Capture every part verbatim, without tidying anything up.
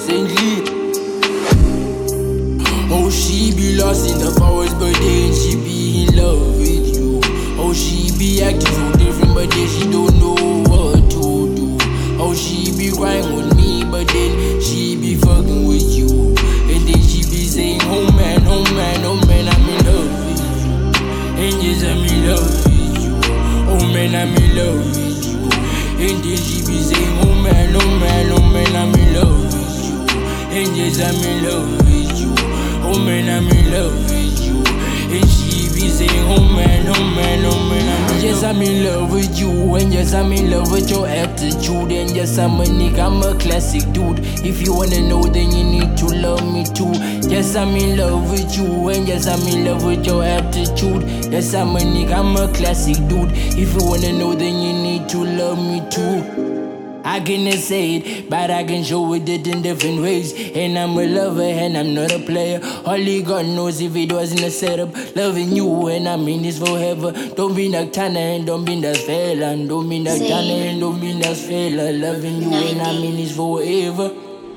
recently. Oh, she be lost in the forest, but then she be in love with you. Oh, she be acting so different, but then she don't know what to do. Oh, she be crying with me, but then she be fucking with you. And then she be saying, oh man, oh man, oh man, I'm in love with you. And yes, I'm in love with you. Oh man, I'm in love with you. And then she be saying, oh man, oh man, oh man, I'm in love with you. And yes, I'm in love with you. Oh man, I'm in love with you. And she be saying, oh man, oh man, oh man, I'm in yes, I'm in love with you. And yes, I'm in love with your attitude. And yes, I'm a nigga, I'm a classic dude. If you wanna know, then you need to love me too. Yes, I'm in love with you. And yes, I'm in love with your attitude. Yes, I'm a nigga, I'm a classic dude. If you wanna know, then you need to love me too. I cannot say it, but I can show it in different ways. And I'm a lover and I'm not a player. Only God knows if it wasn't a setup. Loving you and I mean this forever. Don't be nocturnal and don't be that fella. And don't be nocturnal and don't be that fella. Loving you and I mean this forever.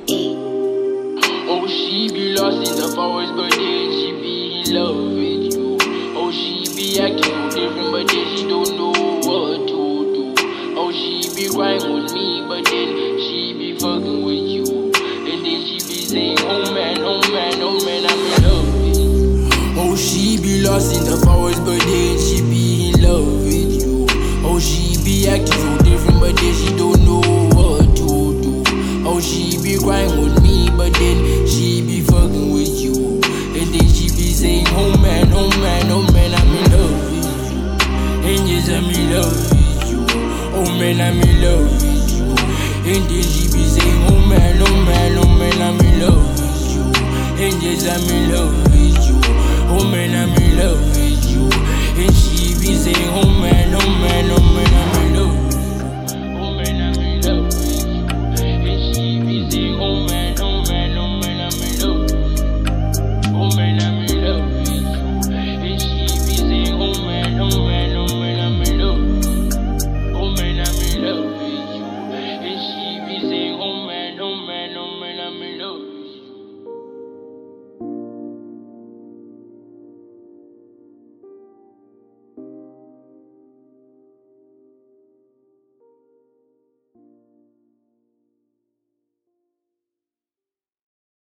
Oh, she be lost in the forest, but then she be in love with you. Oh, she be acting so different, but then she don't know what to do. Oh, she be crying with me, but then she be fucking with you. And then she be saying, oh man, oh man, oh man, I'm in love with you. Oh, she be lost in the forest, but then she be in love with you. Oh, she be acting so different, but then she don't know what to do. Oh, she be crying with me, but then she be fucking with you. And then she be saying, oh man, oh man, oh man, I'm in love with you. And yes, I'm in love with you. Oh man, I'm in love with you. And then she be saying, oh man, oh man, oh man, I'm in love with you. And yes, I'm in love with you. Oh man, I'm in love with you. And she be saying, oh man,